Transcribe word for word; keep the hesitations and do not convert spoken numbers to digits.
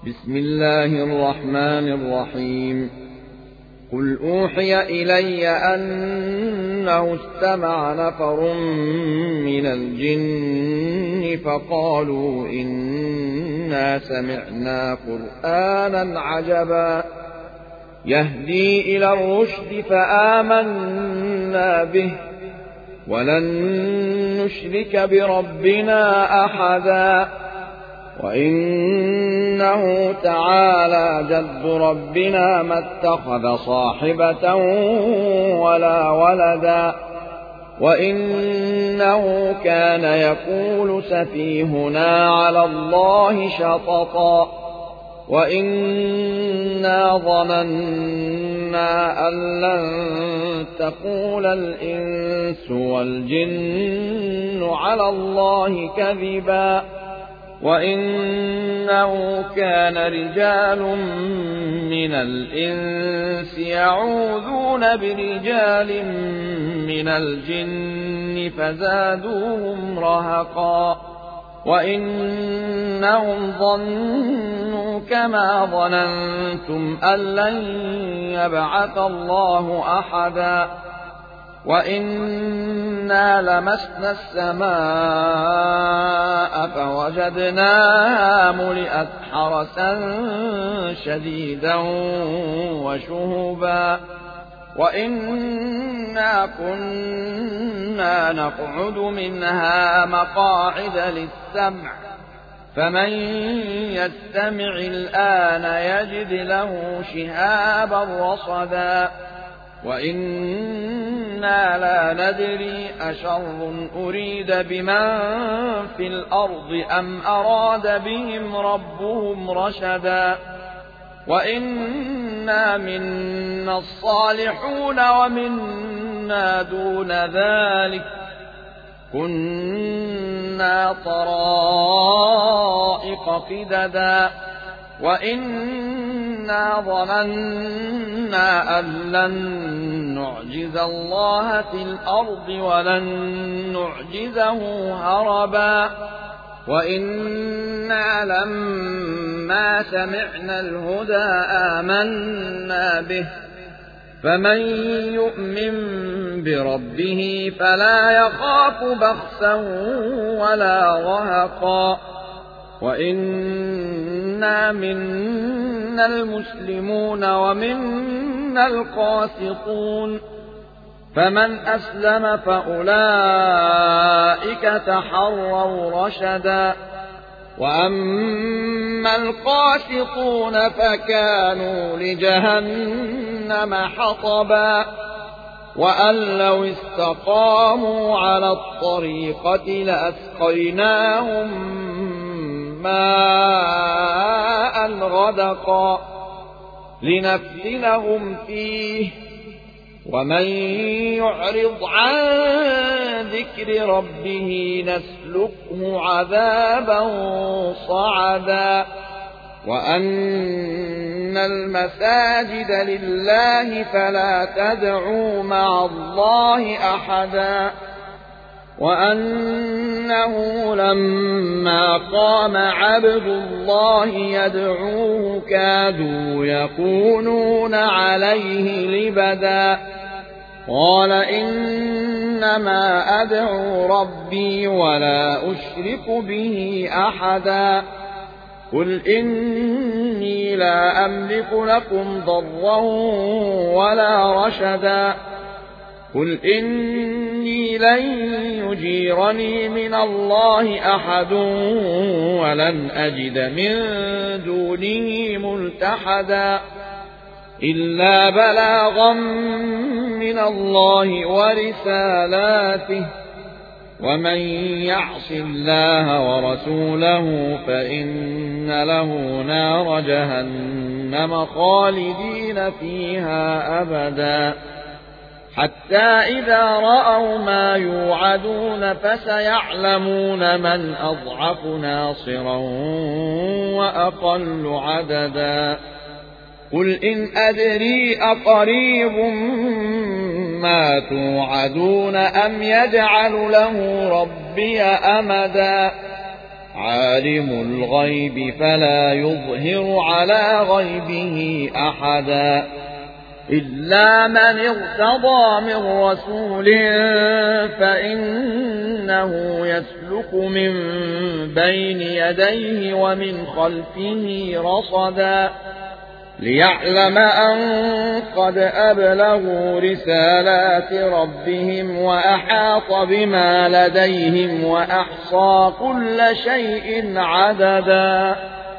بسم الله الرحمن الرحيم. قل أوحي إلي أنه استمع نفر من الجن فقالوا إنا سمعنا قرآنا عجبا يهدي إلى الرشد فآمنا به ولن نشرك بربنا أحدا وإنه تعالى جد ربنا ما اتخذ صاحبة ولا ولدا وإنه كان يقول سفيهنا على الله شططا وإنا ظننا أن لن تقول الإنس والجن على الله كذبا وإنه كان رجال من الإنس يعوذون برجال من الجن فزادوهم رهقا وإنهم ظنوا كما ظننتم أن لن يبعث الله أحدا وإنا لمسنا السماء فوجدناها ملئت حرسا شديدا وشهبا وإنا كنا نقعد منها مقاعد للسمع فمن يستمع الآن يجد له شهابا رصدا وإنا لا ندري أشر أريد بمن في الأرض أم أراد بهم ربهم رشدا وإنا منا الصالحون ومنا دون ذلك كنا طرائق قددا وإنا ظننا أن لن نعجز الله في الأرض ولن نعجزه هربا وإنا لما سمعنا الهدى آمنا به فمن يؤمن بربه فلا يخاف بخسا ولا رهقا وإنا منا المسلمون ومنا القاسطون فمن أسلم فأولئك تحروا رشدا وأما القاسطون فكانوا لجهنم حطبا وأن لو استقاموا على الطريقة لأسقيناهم ماء غدقا لنفتنهم فيه ومن يعرض عن ذكر ربه نسلكه عذابا صعدا وأن المساجد لله فلا تدعوا مع الله أحدا وأنه لما قام عبد الله يدعوه كادوا يكونون عليه لبدا قال إنما أدعو ربي ولا أشرك به أحدا قل إني لا أملك لكم ضرا ولا رشدا قل إني لن يجيرني من الله أحد ولن أجد من دونه ملتحدا إلا بلاغا من الله ورسالاته ومن يعص الله ورسوله فإن له نار جهنم خالدين فيها أبدا حتى إذا رأوا ما يوعدون فسيعلمون من أضعف ناصرا وأقل عددا قل إن أدري أقريب ما توعدون أم يجعل له ربي أمدا عالم الغيب فلا يظهر على غيبه أحدا إلا من ارتضى من رسول فإنه يسلك من بين يديه ومن خلفه رصدا ليعلم أن قد أبلغوا رسالات ربهم وأحاط بما لديهم وأحصى كل شيء عددا.